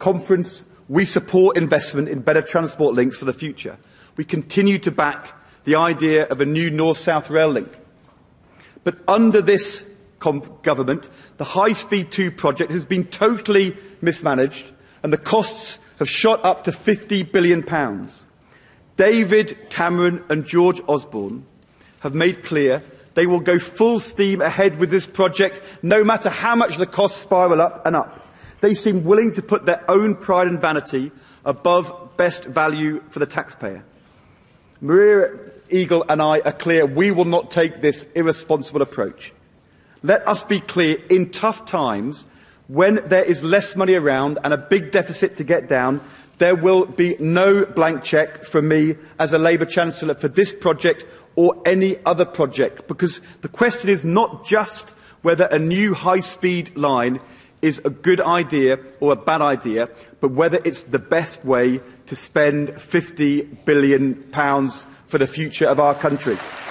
conference, we support investment in better transport links for the future. We continue to back the idea of a new North-South rail link. But under this government, the High Speed 2 project has been totally mismanaged and the costs have shot up to £50 billion. David Cameron and George Osborne have made clear they will go full steam ahead with this project, no matter how much the costs spiral up and up. They seem willing to put their own pride and vanity above best value for the taxpayer. Maria Eagle and I are clear we will not take this irresponsible approach. Let us be clear, in tough times, when there is less money around and a big deficit to get down, there will be no blank cheque from me as a Labour Chancellor for this project or any other project, because the question is not just whether a new high-speed line is a good idea or a bad idea, but whether it's the best way to spend £50 billion for the future of our country.